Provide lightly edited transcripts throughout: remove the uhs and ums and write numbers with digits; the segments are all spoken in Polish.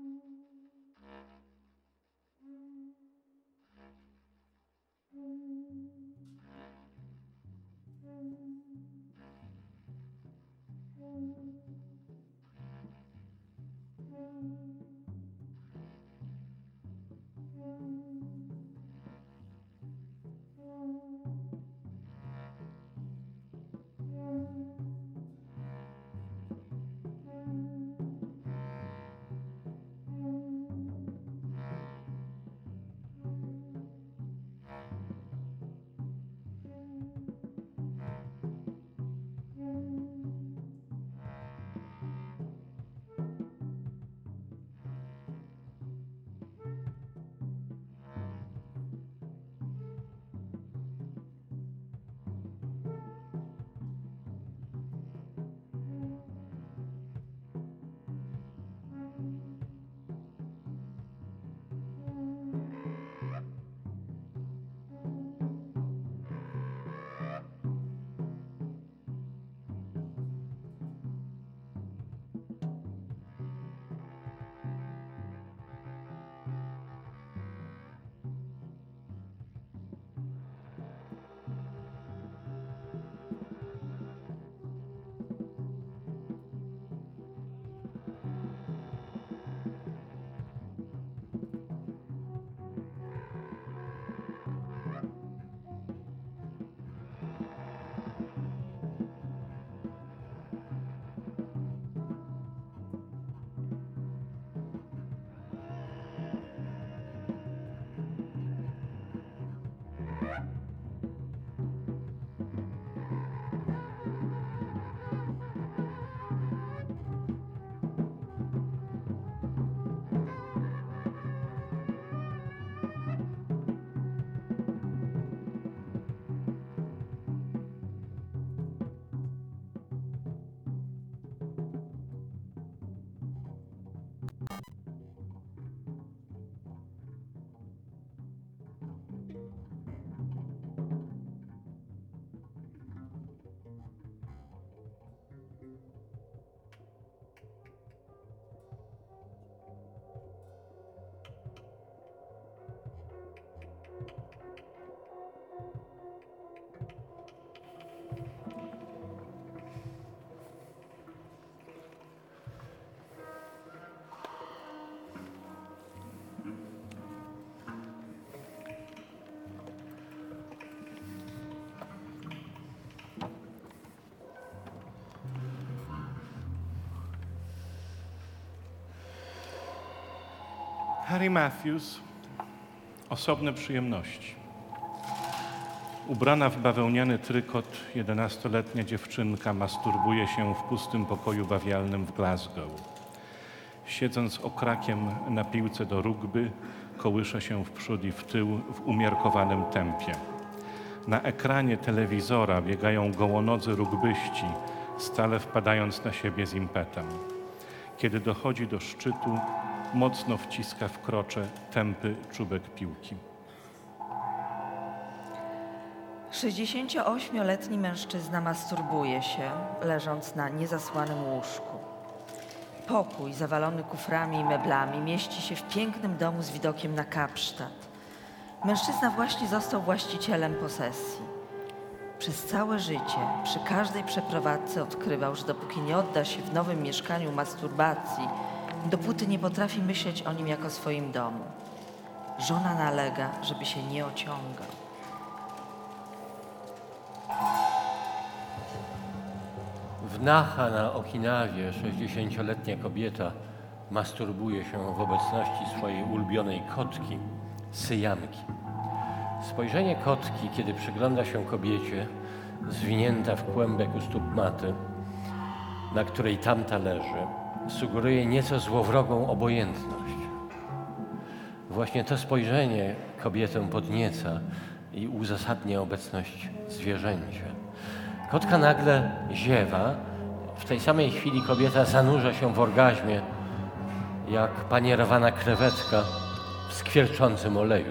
Harry Matthews, osobne przyjemności. Ubrana w bawełniany trykot 11-letnia dziewczynka masturbuje się w pustym pokoju bawialnym w Glasgow. Siedząc okrakiem na piłce do rugby, kołysze się w przód i w tył w umiarkowanym tempie. Na ekranie telewizora biegają gołonodzy rugbyści, stale wpadając na siebie z impetem. Kiedy dochodzi do szczytu, mocno wciska w krocze tępy czubek piłki. 68-letni mężczyzna masturbuje się, leżąc na niezasłanym łóżku. Pokój zawalony kuframi i meblami mieści się w pięknym domu z widokiem na Kapsztad. Mężczyzna właśnie został właścicielem posesji. Przez całe życie, przy każdej przeprowadzce odkrywał, że dopóki nie odda się w nowym mieszkaniu masturbacji, dopóty nie potrafi myśleć o nim jako swoim domu. Żona nalega, żeby się nie ociągał. W Naha na Okinawie 60-letnia kobieta masturbuje się w obecności swojej ulubionej kotki, syjanki. Spojrzenie kotki, kiedy przygląda się kobiecie, zwinięta w kłębek u stóp maty, na której tamta leży, sugeruje nieco złowrogą obojętność. Właśnie to spojrzenie kobietę podnieca i uzasadnia obecność zwierzęcia. Kotka nagle ziewa, w tej samej chwili kobieta zanurza się w orgazmie, jak panierowana krewetka w skwierczącym oleju.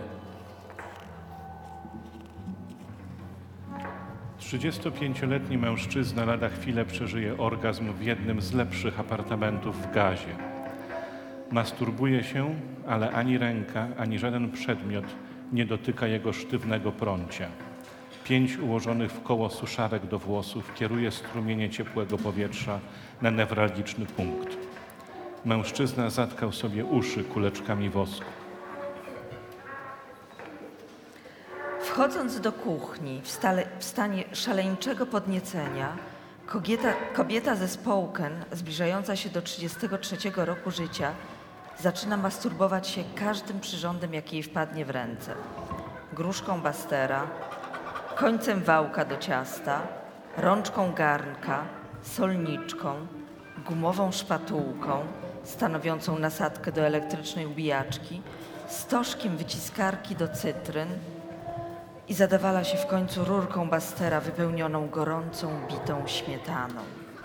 35-letni mężczyzna lada chwilę przeżyje orgazm w jednym z lepszych apartamentów w Gazie. Masturbuje się, ale ani ręka, ani żaden przedmiot nie dotyka jego sztywnego prącia. 5 ułożonych w koło suszarek do włosów kieruje strumienie ciepłego powietrza na newralgiczny punkt. Mężczyzna zatkał sobie uszy kuleczkami wosku. Wchodząc do kuchni w stanie szaleńczego podniecenia, kobieta ze Spokane, zbliżająca się do 33 roku życia, zaczyna masturbować się każdym przyrządem, jaki jej wpadnie w ręce. Gruszką bastera, końcem wałka do ciasta, rączką garnka, solniczką, gumową szpatułką stanowiącą nasadkę do elektrycznej ubijaczki, stożkiem wyciskarki do cytryn i zadawala się w końcu rurką bastera wypełnioną gorącą, bitą śmietaną.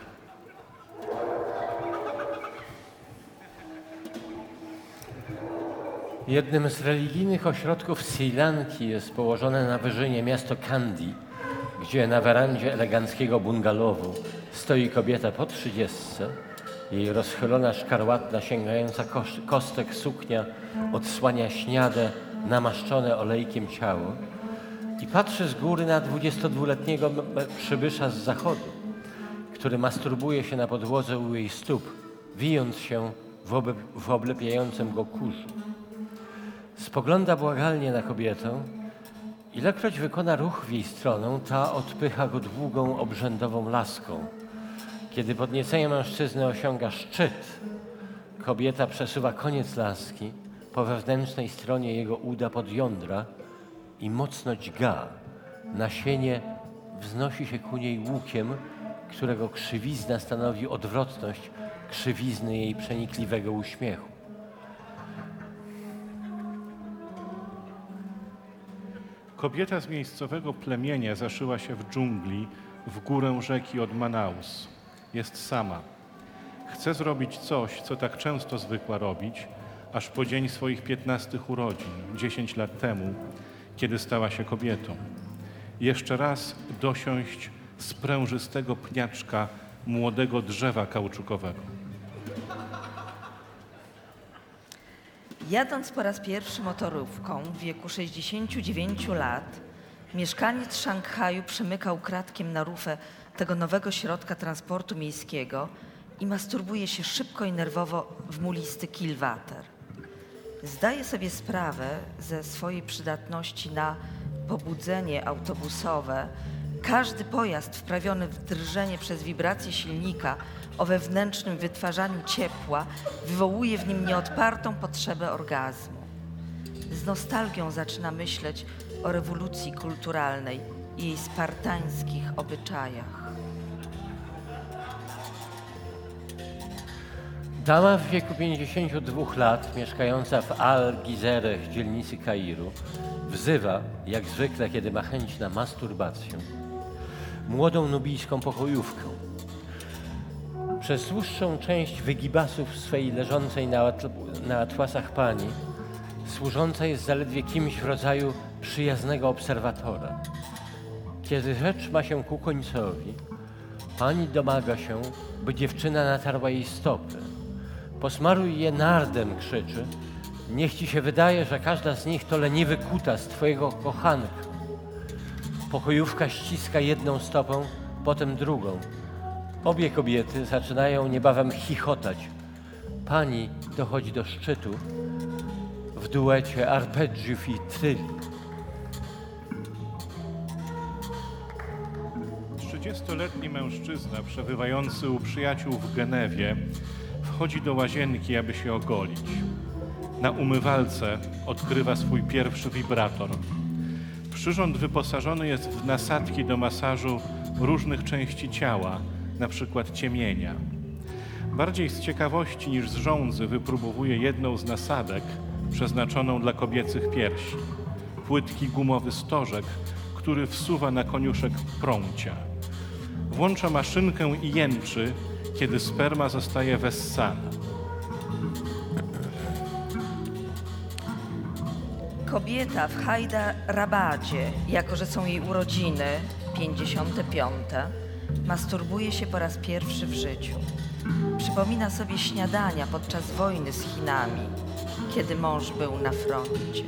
Jednym z religijnych ośrodków Sri Lanki jest położone na wyżynie miasto Kandy, gdzie na werandzie eleganckiego bungalowu stoi kobieta po 30. Jej rozchylona szkarłatna, sięgająca kostek suknia odsłania śniade, namaszczone olejkiem ciało i patrzy z góry na 22-letniego przybysza z zachodu, który masturbuje się na podłodze u jej stóp, wijąc się w oblepiającym go kurzu. Spogląda błagalnie na kobietę. Ilekroć wykona ruch w jej stronę, ta odpycha go długą, obrzędową laską. Kiedy podniecenie mężczyzny osiąga szczyt, kobieta przesuwa koniec laski po wewnętrznej stronie jego uda pod jądra i mocno dźga. Nasienie wznosi się ku niej łukiem, którego krzywizna stanowi odwrotność krzywizny jej przenikliwego uśmiechu. Kobieta z miejscowego plemienia zaszyła się w dżungli w górę rzeki od Manaus. Jest sama. Chce zrobić coś, co tak często zwykła robić, aż po dzień swoich 15 urodzin, 10 lat temu, kiedy stała się kobietą. Jeszcze raz dosiąść sprężystego pniaczka młodego drzewa kauczukowego. Jadąc po raz pierwszy motorówką w wieku 69 lat, mieszkaniec Szanghaju przymykał kratkiem na rufę tego nowego środka transportu miejskiego i masturbuje się szybko i nerwowo w mulisty kilwater. Zdaje sobie sprawę ze swojej przydatności na pobudzenie autobusowe. Każdy pojazd wprawiony w drżenie przez wibrację silnika o wewnętrznym wytwarzaniu ciepła wywołuje w nim nieodpartą potrzebę orgazmu. Z nostalgią zaczyna myśleć o rewolucji kulturalnej i jej spartańskich obyczajach. Dama w wieku 52 lat, mieszkająca w Al-Gizereh, dzielnicy Kairu, wzywa, jak zwykle, kiedy ma chęć na masturbację, młodą nubijską pokojówkę. Przez dłuższą część wygibasów swej leżącej na atłasach pani służąca jest zaledwie kimś w rodzaju przyjaznego obserwatora. Kiedy rzecz ma się ku końcowi, pani domaga się, by dziewczyna natarła jej stopy. Posmaruj je nardem, krzyczy. Niech ci się wydaje, że każda z nich to leniwy kutas twojego kochanka. Pokojówka ściska jedną stopą, potem drugą. Obie kobiety zaczynają niebawem chichotać. Pani dochodzi do szczytu w duecie arpeggiów i tryli. 30-letni mężczyzna przebywający u przyjaciół w Genewie wchodzi do łazienki, aby się ogolić. Na umywalce odkrywa swój pierwszy wibrator. Przyrząd wyposażony jest w nasadki do masażu różnych części ciała, na przykład ciemienia. Bardziej z ciekawości niż z żądzy wypróbowuje jedną z nasadek przeznaczoną dla kobiecych piersi. Płytki gumowy stożek, który wsuwa na koniuszek prącia. Włącza maszynkę i jęczy, kiedy sperma zostaje wessana. Kobieta w Hajdarabadzie, jako że są jej urodziny, 55, masturbuje się po raz pierwszy w życiu. Przypomina sobie śniadania podczas wojny z Chinami, kiedy mąż był na froncie.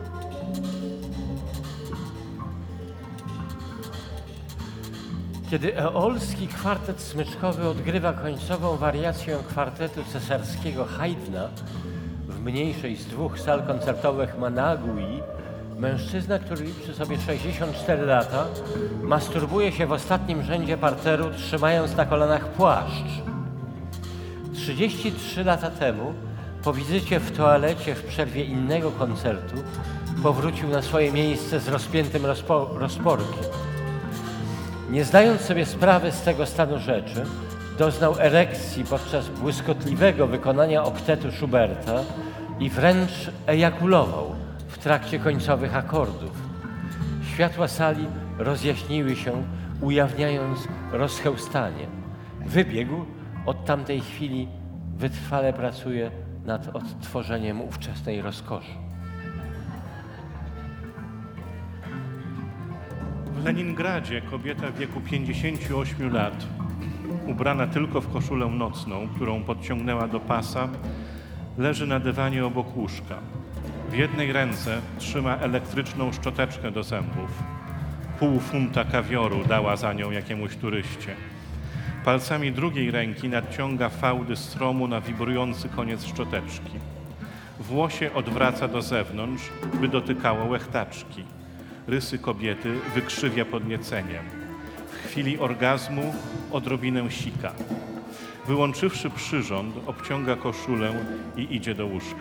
Kiedy eolski kwartet smyczkowy odgrywa końcową wariację kwartetu cesarskiego Haydna w mniejszej z 2 sal koncertowych Managui, mężczyzna, który liczy sobie 64 lata, masturbuje się w ostatnim rzędzie parteru, trzymając na kolanach płaszcz. 33 lata temu, po wizycie w toalecie w przerwie innego koncertu, powrócił na swoje miejsce z rozpiętym rozporkiem. Nie zdając sobie sprawy z tego stanu rzeczy, doznał erekcji podczas błyskotliwego wykonania oktetu Schuberta i wręcz ejakulował w trakcie końcowych akordów. Światła sali rozjaśniły się, ujawniając rozchełstanie. Wybiegł, od tamtej chwili wytrwale pracuje nad odtworzeniem ówczesnej rozkoszy. W Leningradzie kobieta w wieku 58 lat, ubrana tylko w koszulę nocną, którą podciągnęła do pasa, leży na dywanie obok łóżka. W jednej ręce trzyma elektryczną szczoteczkę do zębów. Pół funta kawioru dała za nią jakiemuś turyście. Palcami drugiej ręki nadciąga fałdy stromu na wibrujący koniec szczoteczki. Włosie odwraca do zewnątrz, by dotykało łechtaczki. Rysy kobiety wykrzywia podnieceniem. W chwili orgazmu odrobinę sika. Wyłączywszy przyrząd, obciąga koszulę i idzie do łóżka.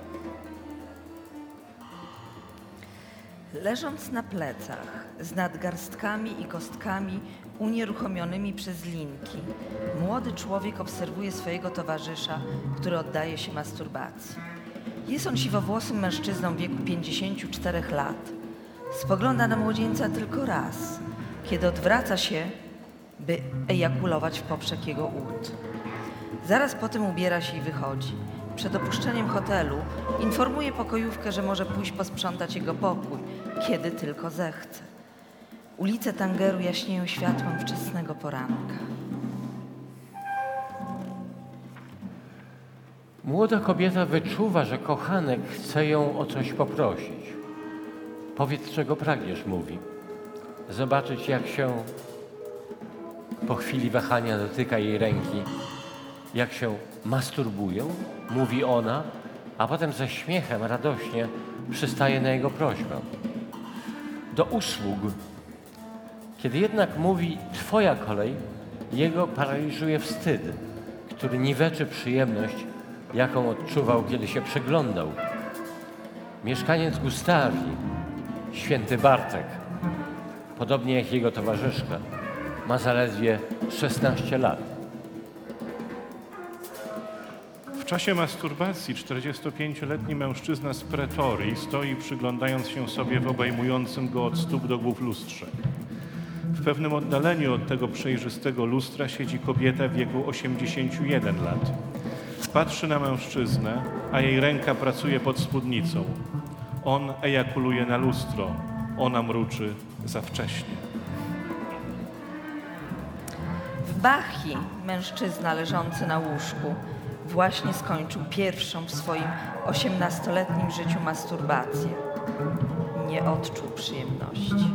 Leżąc na plecach, z nadgarstkami i kostkami unieruchomionymi przez linki, młody człowiek obserwuje swojego towarzysza, który oddaje się masturbacji. Jest on siwowłosym mężczyzną w wieku 54 lat. Spogląda na młodzieńca tylko raz, kiedy odwraca się, by ejakulować w poprzek jego ud. Zaraz potem ubiera się i wychodzi. Przed opuszczeniem hotelu informuje pokojówkę, że może pójść posprzątać jego pokój, kiedy tylko zechce. Ulice Tangeru jaśnieją światłem wczesnego poranka. Młoda kobieta wyczuwa, że kochanek chce ją o coś poprosić. Powiedz, czego pragniesz, mówi. Zobaczyć, jak się po chwili wahania dotyka jej ręki, jak się masturbują, mówi ona, a potem ze śmiechem radośnie przystaje na jego prośbę. Do usług. Kiedy jednak mówi twoja kolej, jego paraliżuje wstyd, który niweczy przyjemność, jaką odczuwał, kiedy się przyglądał. Mieszkaniec Gustawii, święty Bartek, podobnie jak jego towarzyszka, ma zaledwie 16 lat. W czasie masturbacji 45-letni mężczyzna z Pretorii stoi, przyglądając się sobie w obejmującym go od stóp do głów lustrze. W pewnym oddaleniu od tego przejrzystego lustra siedzi kobieta w wieku 81 lat. Patrzy na mężczyznę, a jej ręka pracuje pod spódnicą. On ejakuluje na lustro, ona mruczy za wcześnie. W Bachii mężczyzna leżący na łóżku właśnie skończył pierwszą w swoim 18-letnim życiu masturbację. Nie odczuł przyjemności.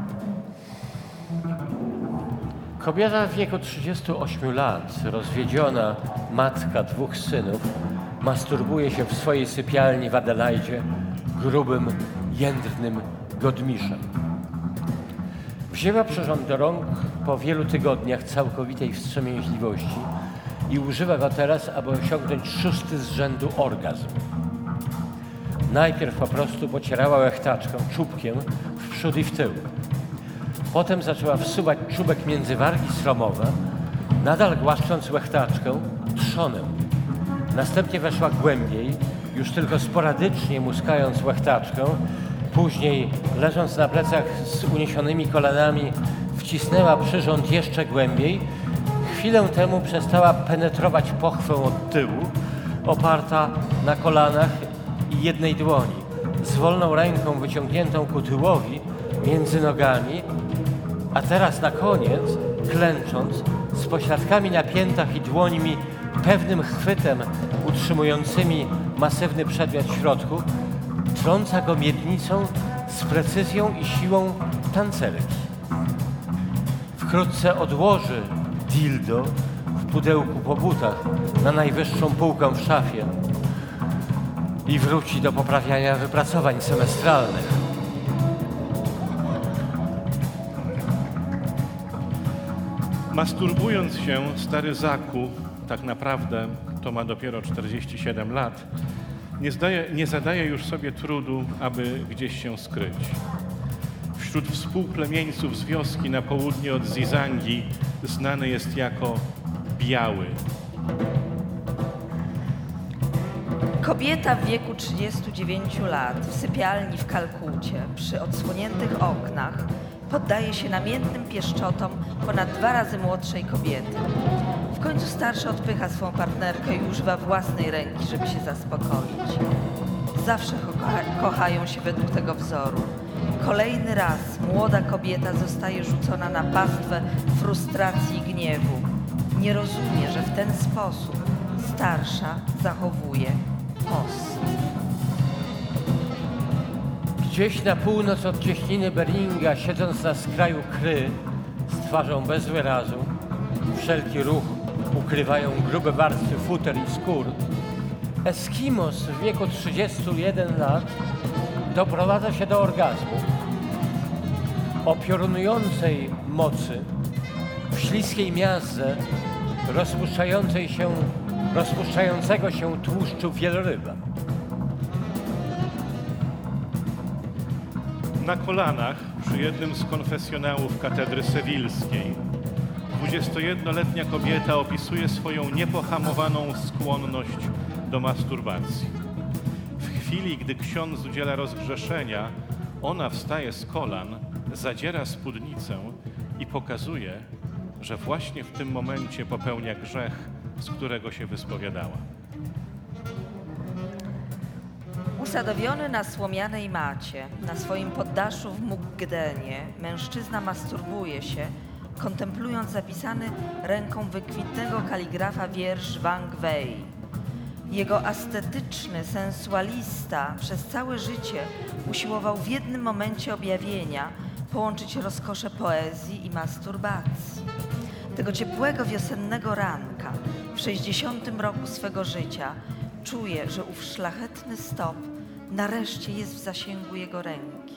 Kobieta w wieku 38 lat, rozwiedziona matka 2 synów, masturbuje się w swojej sypialni w Adelaidzie grubym, jędrnym godmiszem. Wzięła przyrząd do rąk po wielu tygodniach całkowitej wstrzemięźliwości i używa go teraz, aby osiągnąć 6. z rzędu orgazm. Najpierw po prostu pocierała łechtaczką, czubkiem w przód i w tył. Potem zaczęła wsuwać czubek między wargi sromowe, nadal głaszcząc łechtaczkę trzonem. Następnie weszła głębiej, już tylko sporadycznie muskając łechtaczkę. Później, leżąc na plecach z uniesionymi kolanami, wcisnęła przyrząd jeszcze głębiej. Chwilę temu przestała penetrować pochwę od tyłu, oparta na kolanach i jednej dłoni, z wolną ręką wyciągniętą ku tyłowi, między nogami, a teraz na koniec klęcząc, z pośladkami na piętach i dłońmi, pewnym chwytem utrzymującymi masywny przedmiot w środku, trąca go miednicą z precyzją i siłą tancerki. Wkrótce odłoży dildo w pudełku po butach na najwyższą półkę w szafie i wróci do poprawiania wypracowań semestralnych. Masturbując się, stary Zaku, tak naprawdę to ma dopiero 47 lat, nie zadaje już sobie trudu, aby gdzieś się skryć. Wśród współplemieńców z wioski na południe od Zizangi znany jest jako Biały. Kobieta w wieku 39 lat w sypialni w Kalkucie przy odsłoniętych oknach poddaje się namiętnym pieszczotom ponad 2 razy młodszej kobiety. W końcu starsza odpycha swą partnerkę i używa własnej ręki, żeby się zaspokoić. Zawsze kochają się według tego wzoru. Kolejny raz młoda kobieta zostaje rzucona na pastwę frustracji i gniewu. Nie rozumie, że w ten sposób starsza zachowuje post. Gdzieś na północ od cieśniny Beringa, siedząc na skraju Kry, z twarzą bez wyrazu, wszelki ruch ukrywają grube warstwy futer i skór, Eskimos w wieku 31 lat doprowadza się do orgazmu o piorunującej mocy, w śliskiej miazdze rozpuszczającego się tłuszczu wieloryba. Na kolanach przy jednym z konfesjonałów katedry sewilskiej 21-letnia kobieta opisuje swoją niepohamowaną skłonność do masturbacji. W chwili, gdy ksiądz udziela rozgrzeszenia, ona wstaje z kolan, zadziera spódnicę i pokazuje, że właśnie w tym momencie popełnia grzech, z którego się wyspowiadała. Usadowiony na słomianej macie, na swoim poddaszu w Mukdenie, mężczyzna masturbuje się, kontemplując zapisany ręką wykwintnego kaligrafa wiersz Wang Wei. Jego ascetyczny sensualista przez całe życie usiłował w jednym momencie objawienia połączyć rozkosze poezji i masturbacji. Tego ciepłego wiosennego ranka, w 60. roku swego życia, czuje, że ów szlachetny stop nareszcie jest w zasięgu jego ręki.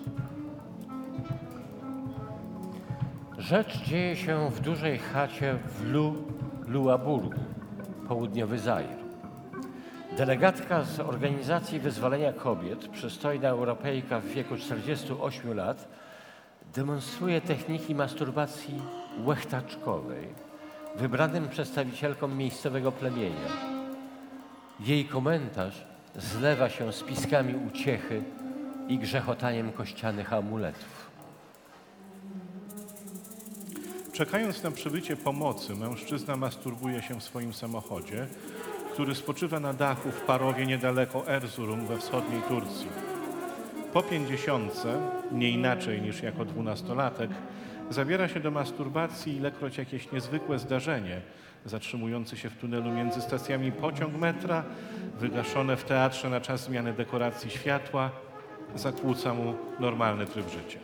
Rzecz dzieje się w dużej chacie w Luaburgu, południowy Zair. Delegatka z Organizacji Wyzwolenia Kobiet, przystojna Europejka w wieku 48 lat, demonstruje techniki masturbacji łechtaczkowej wybranym przedstawicielkom miejscowego plemienia. Jej komentarz zlewa się z piskami uciechy i grzechotaniem kościanych amuletów. Czekając na przybycie pomocy, mężczyzna masturbuje się w swoim samochodzie, który spoczywa na dachu w Parowie niedaleko Erzurum we wschodniej Turcji. Po 50, nie inaczej niż jako 12-latek, zabiera się do masturbacji, ilekroć jakieś niezwykłe zdarzenie, zatrzymujący się w tunelu między stacjami pociąg metra, wygaszone w teatrze na czas zmiany dekoracji światła, zakłóca mu normalny tryb życia.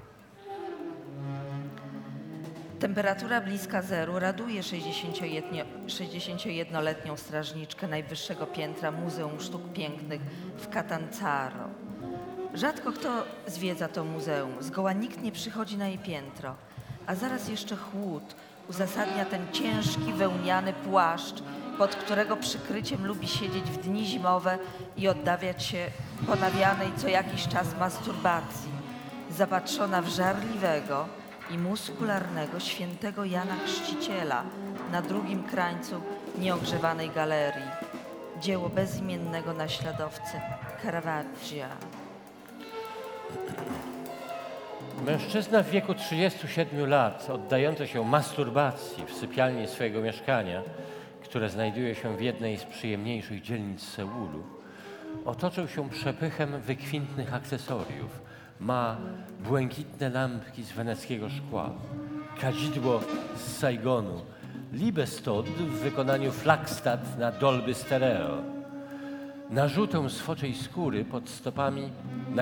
Temperatura bliska zeru raduje 61-letnią strażniczkę najwyższego piętra Muzeum Sztuk Pięknych w Catanzaro. Rzadko kto zwiedza to muzeum, zgoła nikt nie przychodzi na jej piętro, a zaraz jeszcze chłód uzasadnia ten ciężki wełniany płaszcz, pod którego przykryciem lubi siedzieć w dni zimowe i oddawiać się ponawianej co jakiś czas masturbacji, zapatrzona w żarliwego i muskularnego świętego Jana Chrzciciela na drugim krańcu nieogrzewanej galerii, dzieło bezimiennego naśladowcy Caravaggia. Mężczyzna w wieku 37 lat, oddający się masturbacji w sypialni swojego mieszkania, które znajduje się w jednej z przyjemniejszych dzielnic Seulu, otoczył się przepychem wykwintnych akcesoriów. Ma błękitne lampki z weneckiego szkła, Kadzidło z Saigonu, Liebestod w wykonaniu Flagstad na Dolby Stereo, narzutę sfoczej skóry pod stopami,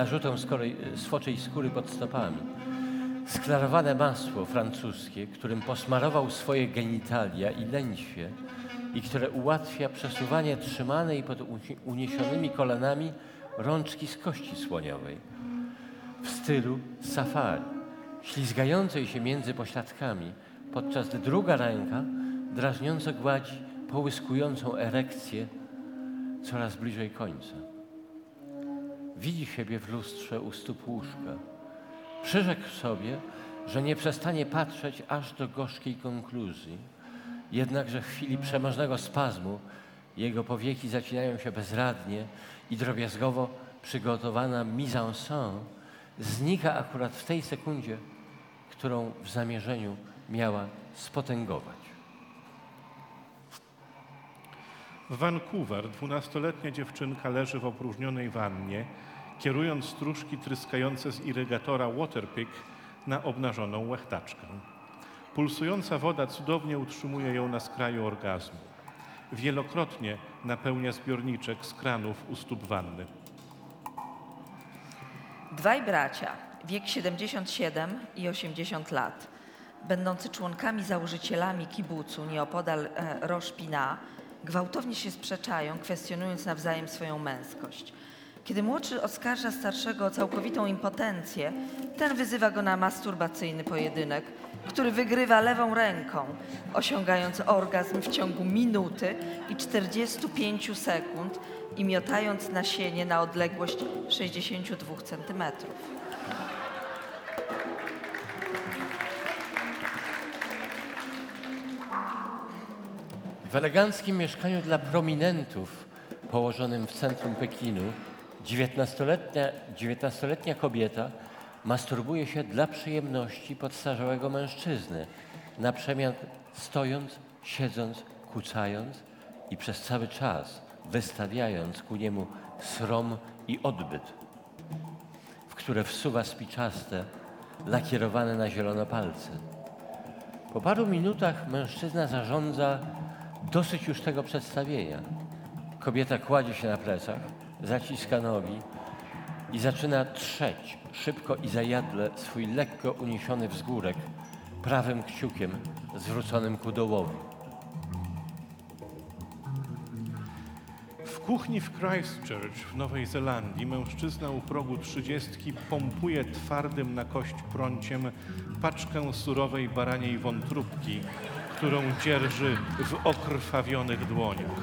sklarowane masło francuskie, którym posmarował swoje genitalia i lędźwie i które ułatwia przesuwanie trzymanej pod uniesionymi kolanami rączki z kości słoniowej w stylu safari, ślizgającej się między pośladkami, podczas gdy druga ręka drażniąco gładzi połyskującą erekcję coraz bliżej końca. Widzi siebie w lustrze u stóp łóżka. Przyrzekł sobie, że nie przestanie patrzeć aż do gorzkiej konkluzji. Jednakże w chwili przemożnego spazmu jego powieki zacinają się bezradnie i drobiazgowo przygotowana mise en scène znika akurat w tej sekundzie, którą w zamierzeniu miała spotęgować. W Vancouver 12-letnia dziewczynka leży w opróżnionej wannie, kierując stróżki tryskające z irygatora Waterpik na obnażoną łechtaczkę. Pulsująca woda cudownie utrzymuje ją na skraju orgazmu. Wielokrotnie napełnia zbiorniczek z kranów u stóp wanny. Dwaj bracia, wiek 77 i 80 lat, będący członkami założycielami kibucu nieopodal Rosh Pina, gwałtownie się sprzeczają, kwestionując nawzajem swoją męskość. Kiedy młodszy oskarża starszego o całkowitą impotencję, ten wyzywa go na masturbacyjny pojedynek, który wygrywa lewą ręką, osiągając orgazm w ciągu minuty i 45 sekund i miotając nasienie na odległość 62 centymetrów. W eleganckim mieszkaniu dla prominentów położonym w centrum Pekinu 19-letnia kobieta masturbuje się dla przyjemności podstarzałego mężczyzny, na przemian stojąc, siedząc, kucając i przez cały czas wystawiając ku niemu srom i odbyt, w które wsuwa spiczaste, lakierowane na zielono palce. Po paru minutach mężczyzna zarządza: dosyć już tego przedstawienia. Kobieta kładzie się na plecach, zaciska nogi i zaczyna trzeć szybko i zajadle swój lekko uniesiony wzgórek prawym kciukiem zwróconym ku dołowi. W kuchni w Christchurch w Nowej Zelandii mężczyzna u progu 30 pompuje twardym na kość prąciem paczkę surowej baraniej wątróbki, którą dzierży w okrwawionych dłoniach.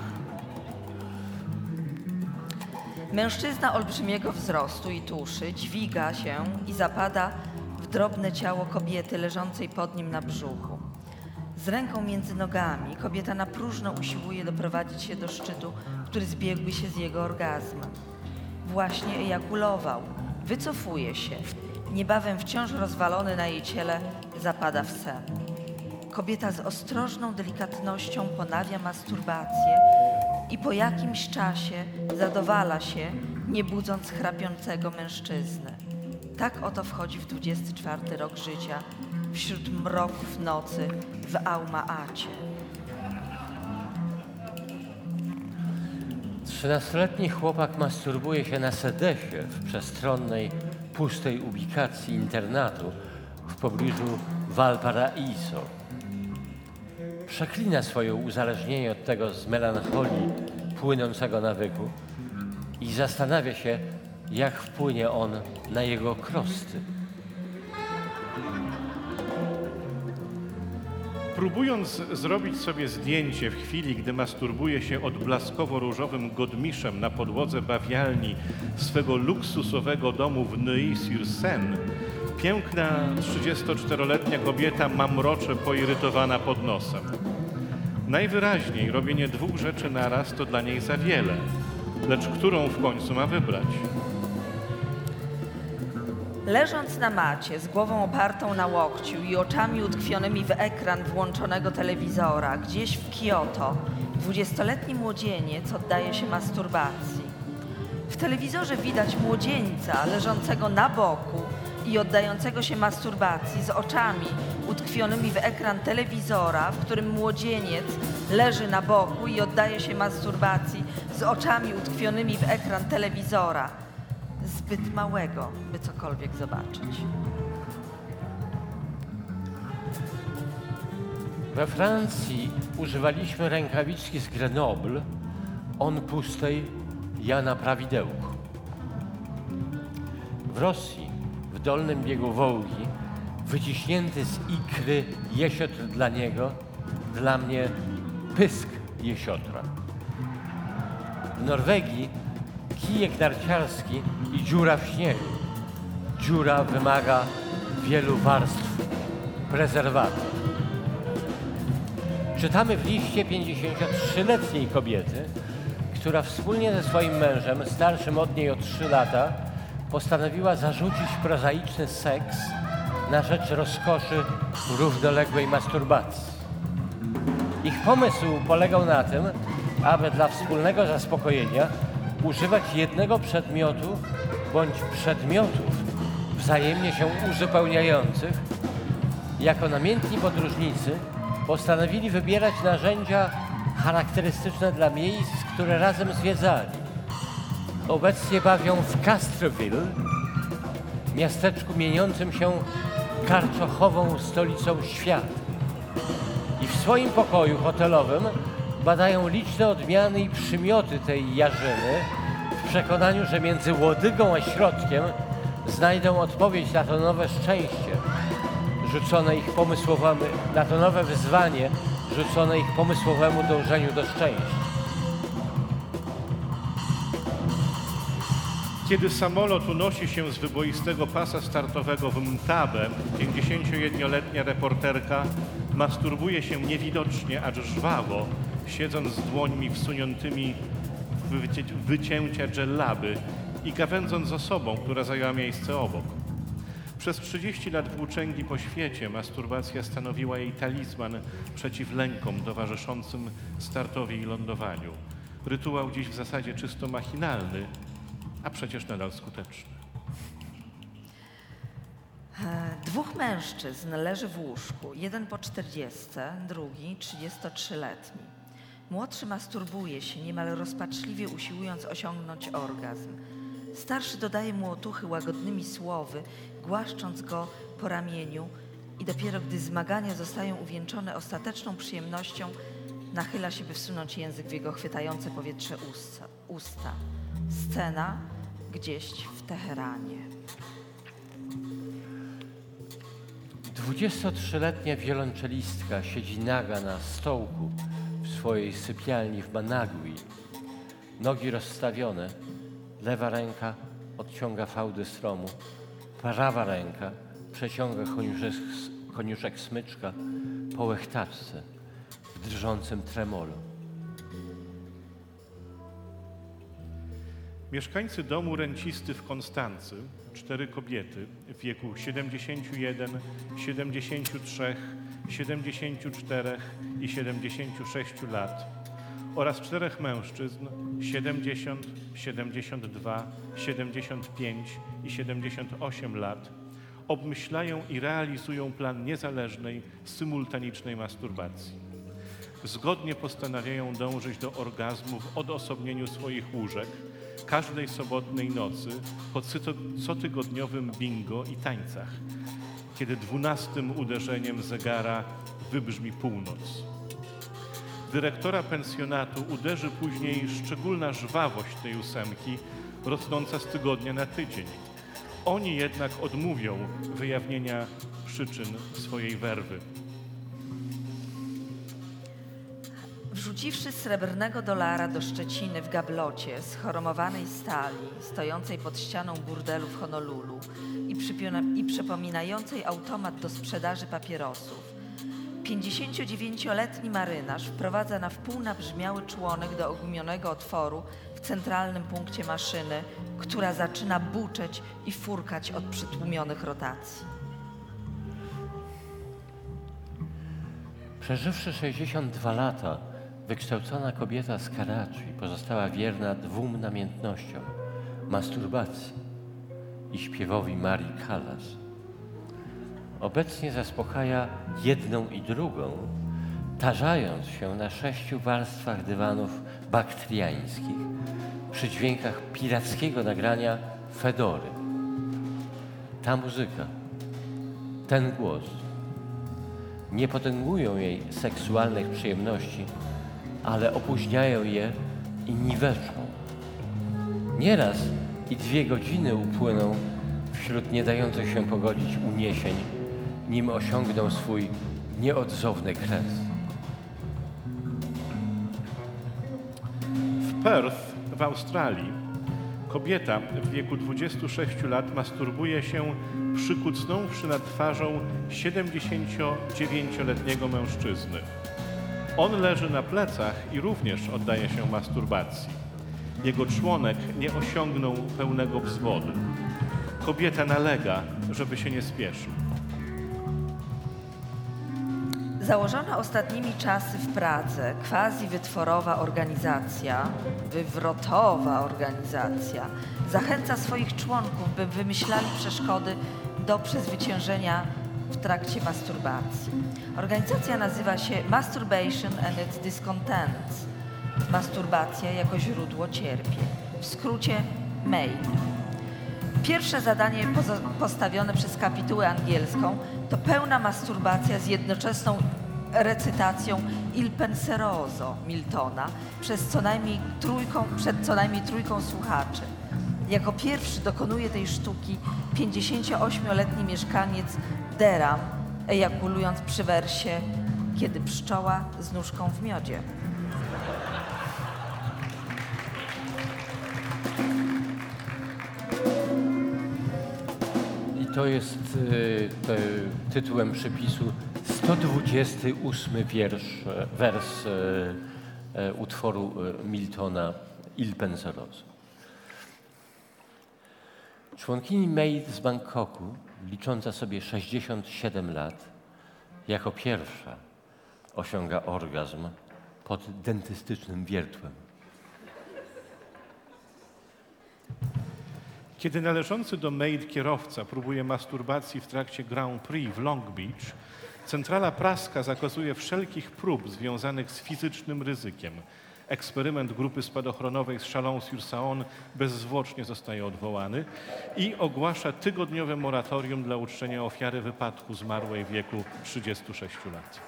Mężczyzna olbrzymiego wzrostu i tuszy dźwiga się i zapada w drobne ciało kobiety leżącej pod nim na brzuchu. Z ręką między nogami kobieta na próżno usiłuje doprowadzić się do szczytu, który zbiegłby się z jego orgazmem. Właśnie ejakulował, wycofuje się. Niebawem wciąż rozwalony na jej ciele zapada w sen. Kobieta z ostrożną delikatnością ponawia masturbację i po jakimś czasie zadowala się, nie budząc chrapiącego mężczyznę. Tak oto wchodzi w 24 rok życia wśród mroków nocy w Alma-Acie. 13-letni chłopak masturbuje się na sedesie w przestronnej, pustej ubikacji internatu w pobliżu Valparaiso. Przeklina swoje uzależnienie od tego z melancholii płynącego nawyku i zastanawia się, jak wpłynie on na jego krosty. Próbując zrobić sobie zdjęcie w chwili, gdy masturbuje się odblaskowo-różowym godmiszem na podłodze bawialni swego luksusowego domu w Neuilly-sur-Seine, piękna 34-letnia kobieta mamrocze poirytowana pod nosem. Najwyraźniej robienie dwóch rzeczy naraz to dla niej za wiele, lecz którą w końcu ma wybrać? Leżąc na macie, z głową opartą na łokciu i oczami utkwionymi w ekran włączonego telewizora, gdzieś w Kioto, 20-letni młodzieniec oddaje się masturbacji. W telewizorze widać młodzieńca leżącego na boku i oddającego się masturbacji z oczami utkwionymi w ekran telewizora, w którym młodzieniec leży na boku i oddaje się masturbacji z oczami utkwionymi w ekran telewizora, zbyt małego, by cokolwiek zobaczyć. We Francji używaliśmy rękawiczki z Grenoble, on pustej, ja na prawidełku. W Rosji, w dolnym biegu Wołgi, wyciśnięty z ikry jesiotr dla niego, dla mnie pysk jesiotra. W Norwegii kijek narciarski i dziura w śniegu. Dziura wymaga wielu warstw prezerwatyw. Czytamy w liście 53-letniej kobiety, która wspólnie ze swoim mężem, starszym od niej o 3 lata, postanowiła zarzucić prozaiczny seks na rzecz rozkoszy równoległej masturbacji. Ich pomysł polegał na tym, aby dla wspólnego zaspokojenia używać jednego przedmiotu bądź przedmiotów wzajemnie się uzupełniających. Jako namiętni podróżnicy postanowili wybierać narzędzia charakterystyczne dla miejsc, które razem zwiedzali. Obecnie bawią w Castreville, miasteczku mieniącym się karczochową stolicą świata. I w swoim pokoju hotelowym badają liczne odmiany i przymioty tej jarzyny w przekonaniu, że między łodygą a środkiem znajdą odpowiedź na to nowe szczęście, rzucone ich na to nowe wyzwanie rzucone ich pomysłowemu dążeniu do szczęścia. Kiedy samolot unosi się z wyboistego pasa startowego w Mtabe, 51-letnia reporterka masturbuje się niewidocznie, acz żwawo, siedząc z dłońmi wsuniętymi w wycięcia dżellaby i gawędząc z osobą, która zajęła miejsce obok. Przez 30 lat włóczęgi po świecie masturbacja stanowiła jej talizman przeciw lękom towarzyszącym startowi i lądowaniu. Rytuał dziś w zasadzie czysto machinalny, a przecież nadal skuteczny. 2 mężczyzn leży w łóżku, jeden po 40, drugi 33-letni. Młodszy masturbuje się, niemal rozpaczliwie usiłując osiągnąć orgazm. Starszy dodaje mu otuchy łagodnymi słowy, głaszcząc go po ramieniu i dopiero gdy zmagania zostają uwieńczone ostateczną przyjemnością, nachyla się, by wsunąć język w jego chwytające powietrze usta. Scena gdzieś w Teheranie. 23-letnia wiolonczelistka siedzi naga na stołku w swojej sypialni w Managui. Nogi rozstawione, lewa ręka odciąga fałdy stromu, prawa ręka przeciąga koniuszek smyczka po łechtaczce w drżącym tremolo. Mieszkańcy domu rencisty w Konstancy, 4 kobiety w wieku 71, 73, 74 i 76 lat oraz 4 mężczyzn 70, 72, 75 i 78 lat obmyślają i realizują plan niezależnej, symultanicznej masturbacji. Zgodnie postanawiają dążyć do orgazmu w odosobnieniu swoich łóżek każdej sobotniej nocy po cotygodniowym bingo i tańcach, kiedy 12. uderzeniem zegara wybrzmi północ. Dyrektora pensjonatu uderzy później szczególna żwawość tej 8, rosnąca z tygodnia na tydzień. Oni jednak odmówią wyjawnienia przyczyn swojej werwy. Wrzuciwszy srebrnego dolara do szczeciny w gablocie z chromowanej stali, stojącej pod ścianą burdelu w Honolulu i przypominającej automat do sprzedaży papierosów, 59-letni marynarz wprowadza na wpół nabrzmiały członek do ogumionego otworu w centralnym punkcie maszyny, która zaczyna buczeć i furkać od przytłumionych rotacji. Przeżywszy 62 lata, wykształcona kobieta z Karachi pozostała wierna 2 namiętnościom: masturbacji i śpiewowi Marii Callas. Obecnie zaspokaja jedną i drugą, tarzając się na 6 warstwach dywanów baktriańskich przy dźwiękach pirackiego nagrania Fedory. Ta muzyka, ten głos nie potęgują jej seksualnych przyjemności, ale opóźniają je i niweczą. Nieraz i 2 godziny upłyną wśród nie dających się pogodzić uniesień, nim osiągną swój nieodzowny kres. W Perth w Australii kobieta w wieku 26 lat masturbuje się, przykucnąwszy nad twarzą 79-letniego mężczyzny. On leży na plecach i również oddaje się masturbacji. Jego członek nie osiągnął pełnego wzwodu. Kobieta nalega, żeby się nie spieszył. Założona ostatnimi czasy w Pradze quasi-wytworowa organizacja, wywrotowa organizacja, zachęca swoich członków, by wymyślali przeszkody do przezwyciężenia w trakcie masturbacji. Organizacja nazywa się Masturbation and its Discontents. Masturbacja jako źródło cierpień. W skrócie MAID. Pierwsze zadanie postawione przez kapitułę angielską to pełna masturbacja z jednoczesną recytacją Il Penseroso Miltona przed co najmniej trójką słuchaczy. Jako pierwszy dokonuje tej sztuki 58-letni mieszkaniec Durham, ejakulując przy wersie „Kiedy pszczoła z nóżką w miodzie”. To jest tytułem przypisu 128 wers utworu Miltona Il Penseroso. Członkini MAID z Bangkoku, licząca sobie 67 lat, jako pierwsza osiąga orgazm pod dentystycznym wiertłem. Kiedy należący do MAID kierowca próbuje masturbacji w trakcie Grand Prix w Long Beach, centrala praska zakazuje wszelkich prób związanych z fizycznym ryzykiem. Eksperyment grupy spadochronowej z Chalon-sur-Saône bezzwłocznie zostaje odwołany i ogłasza tygodniowe moratorium dla uczczenia ofiary wypadku zmarłej w wieku 36 lat.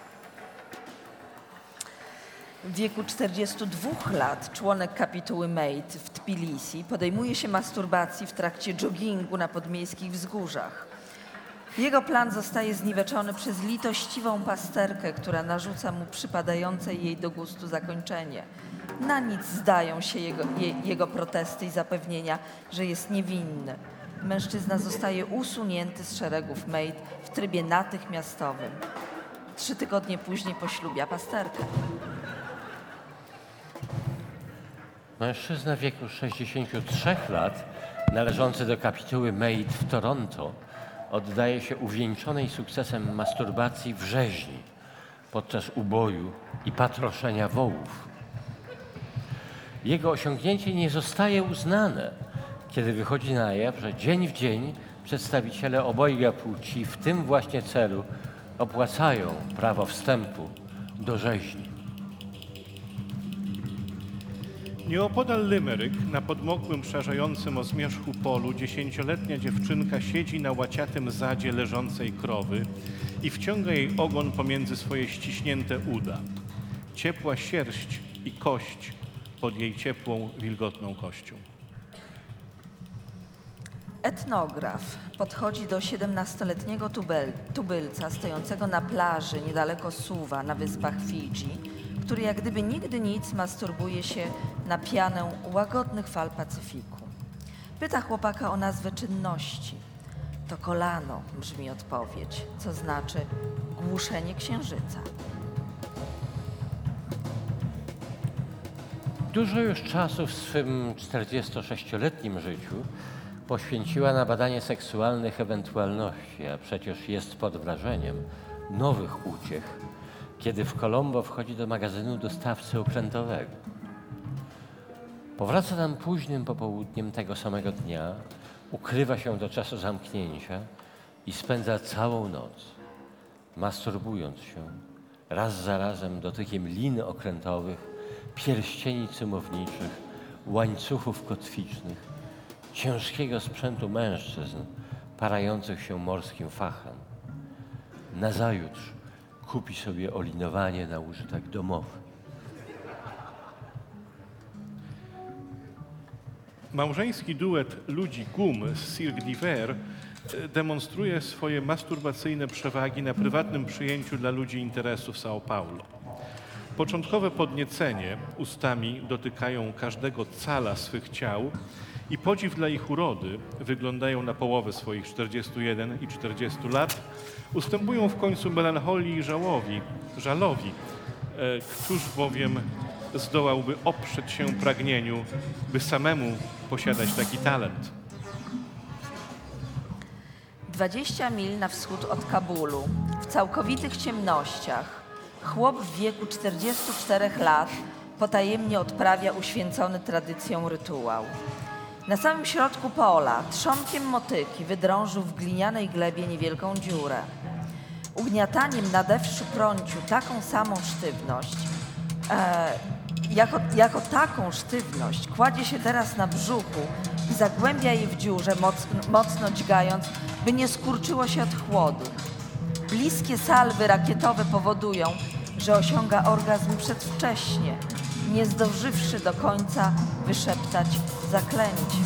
W wieku 42 lat członek kapituły MAID w Tbilisi podejmuje się masturbacji w trakcie joggingu na podmiejskich wzgórzach. Jego plan zostaje zniweczony przez litościwą pasterkę, która narzuca mu przypadające jej do gustu zakończenie. Na nic zdają się jego protesty i zapewnienia, że jest niewinny. Mężczyzna zostaje usunięty z szeregów MAID w trybie natychmiastowym. 3 tygodnie później poślubia pasterkę. Mężczyzna w wieku 63 lat, należący do kapituły MAID w Toronto, oddaje się uwieńczonej sukcesem masturbacji w rzeźni podczas uboju i patroszenia wołów. Jego osiągnięcie nie zostaje uznane, kiedy wychodzi na jaw, że dzień w dzień przedstawiciele obojga płci w tym właśnie celu opłacają prawo wstępu do rzeźni. Nieopodal Limerick, na podmokłym, przerażającym o zmierzchu polu, 10-letnia dziewczynka siedzi na łaciatym zadzie leżącej krowy i wciąga jej ogon pomiędzy swoje ściśnięte uda. Ciepła sierść i kość pod jej ciepłą, wilgotną kością. Etnograf podchodzi do 17-letniego tubylca stojącego na plaży niedaleko Suwa na wyspach Fidżi, który jak gdyby nigdy nic masturbuje się na pianę łagodnych fal Pacyfiku. Pyta chłopaka o nazwę czynności. To kolano, brzmi odpowiedź, co znaczy głuszenie księżyca. Dużo już czasu w swym 46-letnim życiu poświęciła na badanie seksualnych ewentualności, a przecież jest pod wrażeniem nowych uciech, kiedy w Colombo wchodzi do magazynu dostawcy okrętowego. Powraca tam późnym popołudniem tego samego dnia, Ukrywa się do czasu zamknięcia i spędza całą noc, masturbując się raz za razem dotykiem lin okrętowych, pierścieni cymowniczych, łańcuchów kotwicznych, ciężkiego sprzętu mężczyzn parających się morskim fachem. Nazajutrz kupi sobie olinowanie na użytek domowy. Małżeński duet ludzi gum z Cirque d'Hiver demonstruje swoje masturbacyjne przewagi na prywatnym przyjęciu dla ludzi interesu w São Paulo. Początkowe podniecenie ustami dotykają każdego cala swych ciał i podziw dla ich urody, wyglądają na połowę swoich 41 i 40 lat, ustępują w końcu melancholii i żalowi, któż bowiem zdołałby oprzeć się pragnieniu, by samemu posiadać taki talent. 20 mil na wschód od Kabulu, w całkowitych ciemnościach, chłop w wieku 44 lat potajemnie odprawia uświęcony tradycją rytuał. Na samym środku pola trzonkiem motyki wydrążył w glinianej glebie niewielką dziurę. Ugniataniem na deszczu prąciu taką samą sztywność, jako taką sztywność kładzie się teraz na brzuchu i zagłębia je w dziurze, mocno dźgając, by nie skurczyło się od chłodu. Bliskie salwy rakietowe powodują, że osiąga orgazm przedwcześnie, nie zdążywszy do końca wyszeptać zaklęcie.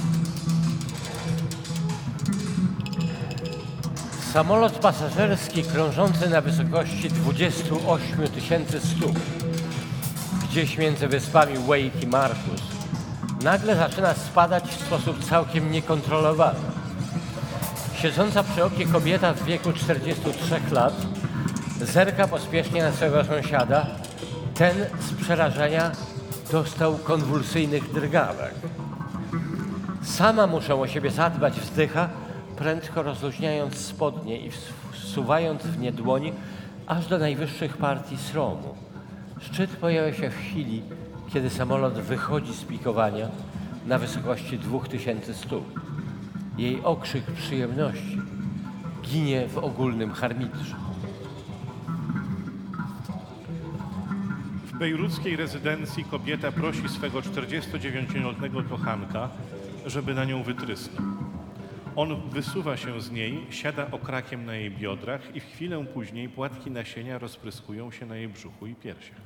Samolot pasażerski krążący na wysokości 28 000 stóp, gdzieś między wyspami Wake i Marcus, nagle zaczyna spadać w sposób całkiem niekontrolowany. Siedząca przy oknie kobieta w wieku 43 lat zerka pospiesznie na swego sąsiada. Ten z przerażenia dostał konwulsyjnych drgawek. Sama muszę o siebie zadbać, wzdycha, prędko rozluźniając spodnie i wsuwając w nie dłoń aż do najwyższych partii sromu. Szczyt pojawia się w chwili, kiedy samolot wychodzi z pikowania na wysokości 2000 stóp. Jej okrzyk przyjemności ginie w ogólnym harmitrze. W bejruckiej rezydencji kobieta prosi swego 49-letniego kochanka, żeby na nią wytrysnął. On wysuwa się z niej, siada okrakiem na jej biodrach i w chwilę później płatki nasienia rozpryskują się na jej brzuchu i piersiach.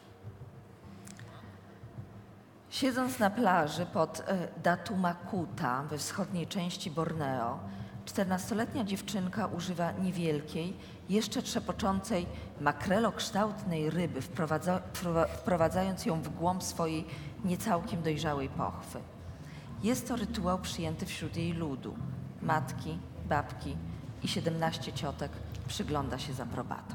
Siedząc na plaży pod Datumakuta we wschodniej części Borneo, 14-letnia dziewczynka używa niewielkiej, jeszcze trzepoczącej makrelokształtnej ryby, wprowadzając ją w głąb swojej niecałkiem dojrzałej pochwy. Jest to rytuał przyjęty wśród jej ludu. Matki, babki i 17 ciotek przygląda się z aprobatą.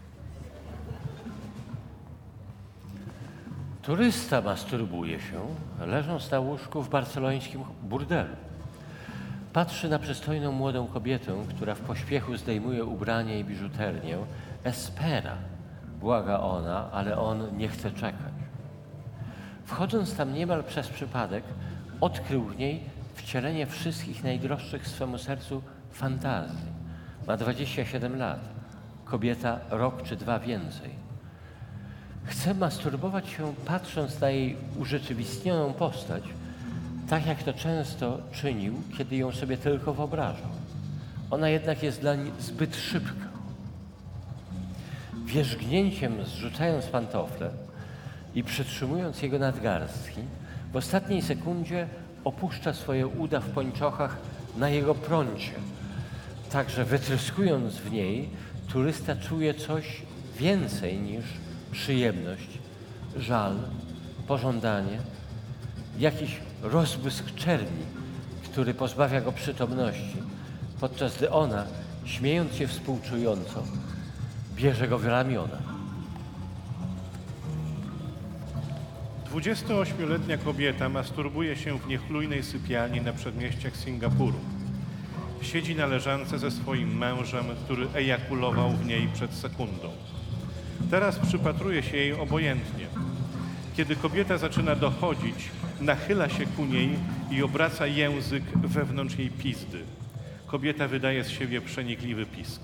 Turysta masturbuje się, leżąc na łóżku w barcelońskim burdelu. Patrzy na przystojną młodą kobietę, która w pośpiechu zdejmuje ubranie i biżuterię. Espera, błaga ona, ale on nie chce czekać. Wchodząc tam niemal przez przypadek, odkrył w niej wcielenie wszystkich najdroższych swemu sercu fantazji. Ma 27 lat, kobieta rok czy dwa więcej. Chce masturbować się, patrząc na jej urzeczywistnioną postać, tak jak to często czynił, kiedy ją sobie tylko wyobrażał. Ona jednak jest dlań zbyt szybka. Wierzgnięciem zrzucając pantofle i przytrzymując jego nadgarstki, w ostatniej sekundzie opuszcza swoje uda w pończochach na jego prącie. Także wytryskując w niej, turysta czuje coś więcej niż przyjemność, żal, pożądanie, jakiś rozbłysk czerni, który pozbawia go przytomności, podczas gdy ona, śmiejąc się współczująco, bierze go w ramiona. 28-letnia kobieta masturbuje się w niechlujnej sypialni na przedmieściach Singapuru. Siedzi na leżance ze swoim mężem, który ejakulował w niej przed sekundą. Teraz przypatruje się jej obojętnie. Kiedy kobieta zaczyna dochodzić, nachyla się ku niej i obraca język wewnątrz jej pizdy. Kobieta wydaje z siebie przenikliwy pisk.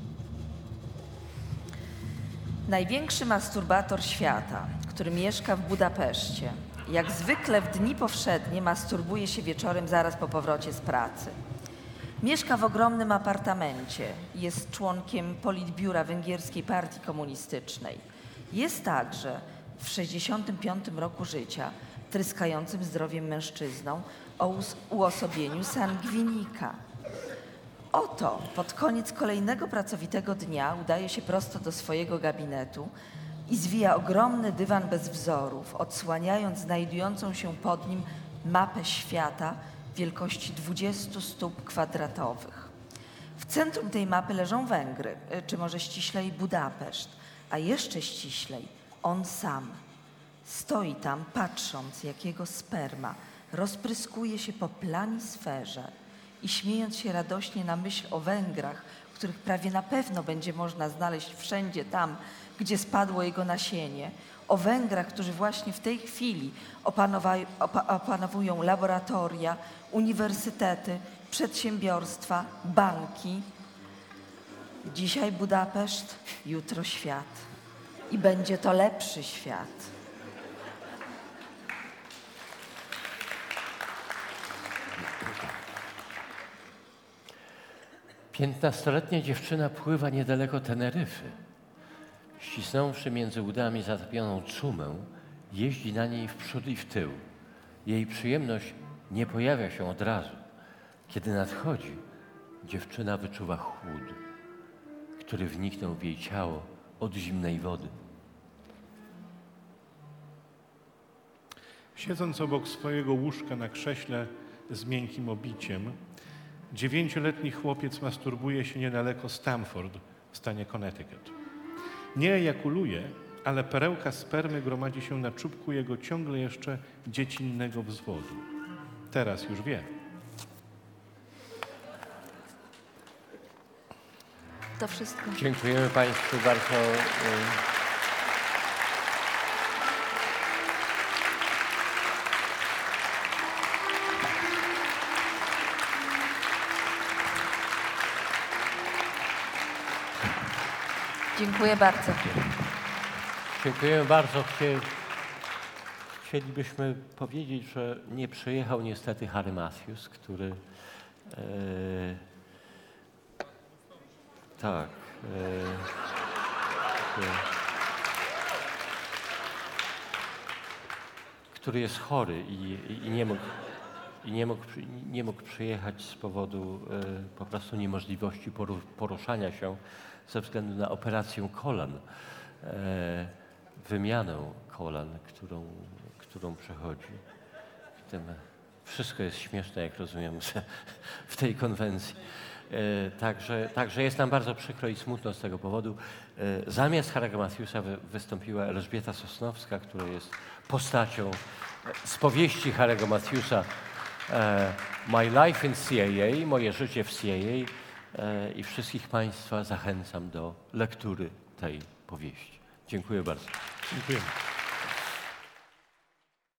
Największy masturbator świata, który mieszka w Budapeszcie, jak zwykle w dni powszednie masturbuje się wieczorem zaraz po powrocie z pracy. Mieszka w ogromnym apartamencie, jest członkiem politbiura Węgierskiej Partii Komunistycznej. Jest także w 65 roku życia tryskającym zdrowiem mężczyzną o uosobieniu sangwinika. Oto pod koniec kolejnego pracowitego dnia udaje się prosto do swojego gabinetu i zwija ogromny dywan bez wzorów, odsłaniając znajdującą się pod nim mapę świata wielkości 20 stóp kwadratowych. W centrum tej mapy leżą Węgry, czy może ściślej Budapeszt, a jeszcze ściślej on sam. Stoi tam, patrząc, jak jego sperma rozpryskuje się po planisferze i śmiejąc się radośnie na myśl o Węgrach, których prawie na pewno będzie można znaleźć wszędzie tam, gdzie spadło jego nasienie, o Węgrach, którzy właśnie w tej chwili opanowują laboratoria, uniwersytety, przedsiębiorstwa, banki. Dzisiaj Budapeszt, jutro świat. I będzie to lepszy świat. Piętnastoletnia dziewczyna pływa niedaleko Teneryfy. Ścisnąwszy między udami zatopioną cumę, jeździ na niej w przód i w tył. Jej przyjemność nie pojawia się od razu. Kiedy nadchodzi, dziewczyna wyczuwa chłód, który wniknął w jej ciało od zimnej wody. Siedząc obok swojego łóżka na krześle z miękkim obiciem, 9-letni chłopiec masturbuje się niedaleko Stamford w stanie Connecticut. Nie ejakuluje, ale perełka spermy gromadzi się na czubku jego ciągle jeszcze dziecinnego wzwodu. Teraz już wie. To wszystko. Dziękujemy Państwu bardzo. Dziękuję bardzo. Dziękujemy bardzo. Chcielibyśmy powiedzieć, że nie przyjechał niestety Harry Matthews, który który jest chory i nie mógł przyjechać z powodu po prostu niemożliwości poruszania się ze względu na operację kolan, wymianę kolan, którą przechodzi. Wszystko jest śmieszne, jak rozumiem, w tej konwencji. Także jest nam bardzo przykro i smutno z tego powodu. Zamiast Harry'ego Matthewsa wystąpiła Elżbieta Sosnowska, która jest postacią z powieści Harry'ego Matthewsa My Life in CIA, Moje życie w CIA, i wszystkich Państwa zachęcam do lektury tej powieści. Dziękuję bardzo. Dziękujemy.